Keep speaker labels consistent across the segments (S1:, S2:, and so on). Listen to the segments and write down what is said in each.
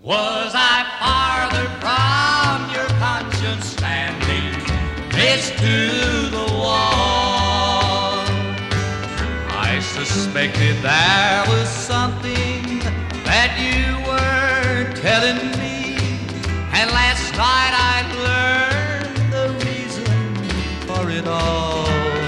S1: Was I farther from your conscience standing face to the wall? I suspected there was something that you weren't telling me, and last night I learned the reason for it all.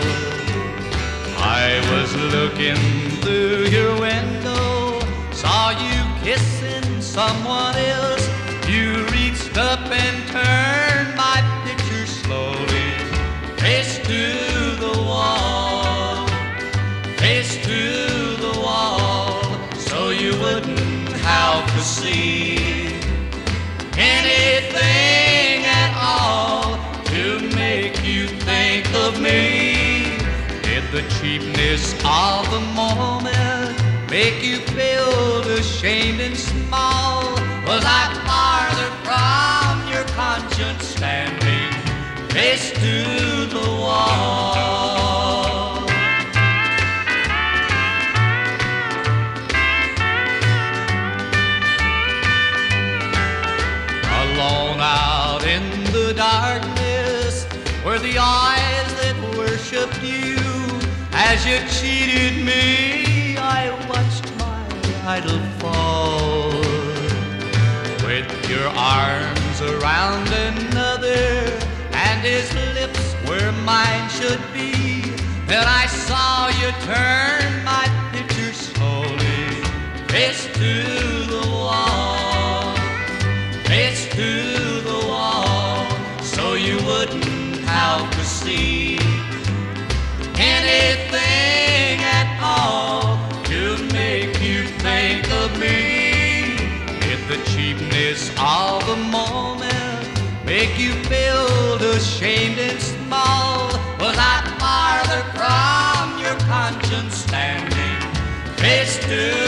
S1: I was looking through your window, saw you kissing someone else. You reached up and turned my picture slowly, face to the wall, face to the wall, so you wouldn't have to see anything at all to make you think of me. Did the cheapness of the moment make you feel ashamed and small? Was I farther from your conscience standing face to the wall? Alone out in the darkness were the eyes that worshipped you. As you cheated me, I watched my idol fall. With your arms around another and his lips where mine should be, then I saw you turn my picture slowly, face to the wall, face to the wall, so you wouldn't have to see anything at all to make you think of me. Did the cheapness of the moment make you feel ashamed and small? Was I farther from your conscience standing face to